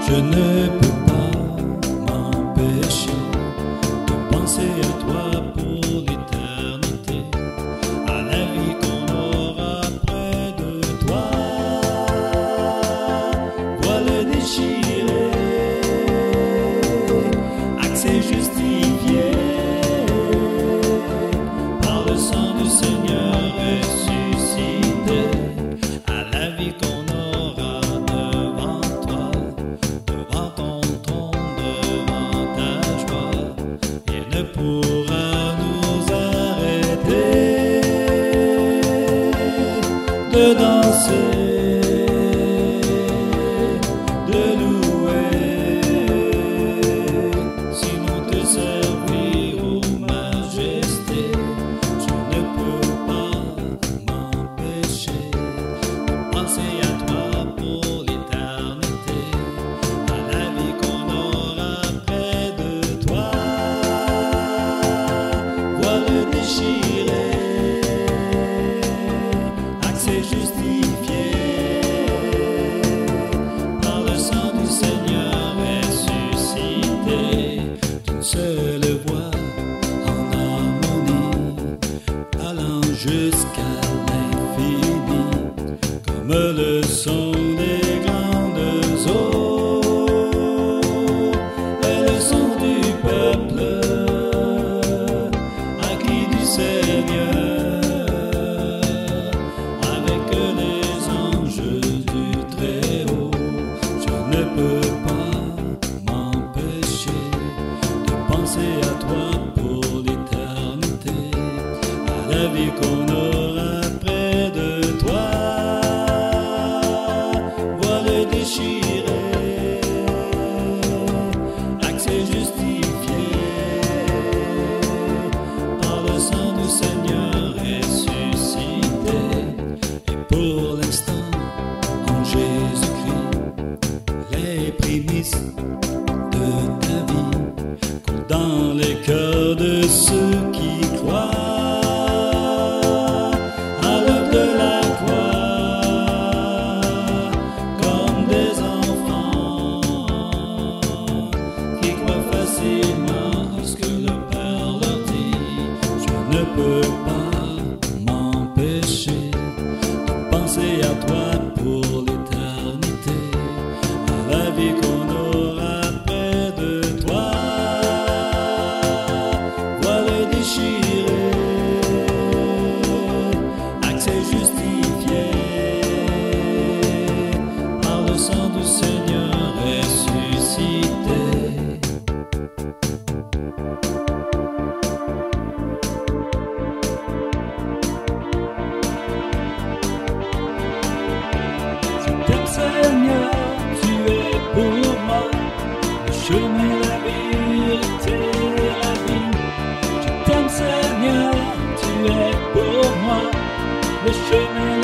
Je ne peux pas m'empêcher de penser à toi pour l'éternité, à la vie qu'on aura près de toi. Voile déchiré, accès justifié par le sang du Seigneur ressuscité, à la vie qu'on aura devant toi, devant ton trône, devant ta joie. Rien ne pourra nous arrêter de danser, de louer, sinon te servir, ô majesté. Je ne peux pas m'empêcher de penser à toi pour l'éternité, à la vie qu'on aura près de toi. Voile déchiré, accès justifié par le sang du Seigneur ressuscité, d'une seule voix en harmonie, allant jusqu'à l'infini, comme le son des grandes eaux et le son du peuple acquis du Seigneur, avec les anges du Très-Haut. Je ne peux pas m'empêcher de penser à toi pour l'éternité, à la vie qu'on aura près de toi. Voile déchiré, accès justifié par le sang du Seigneur ressuscité. Et pour l'instant, en Jésus-Christ, les prémices de ta vie coulent dans les cœurs de ceux qui croient à l'œuvre de la croix, comme des enfants qui croient facilement à ce que le Père leur dit. Je ne peux pas m'empêcher de penser à toi pour l'éternité, à la vie qu'on aura près de toi. Voile déchiré, accès justifié par le sang du Seigneur ressuscité. Je t'aime Seigneur, tu es pour moi le chemin, la vérité, la vie. Je t'aime Seigneur, tu es pour moi le chemin,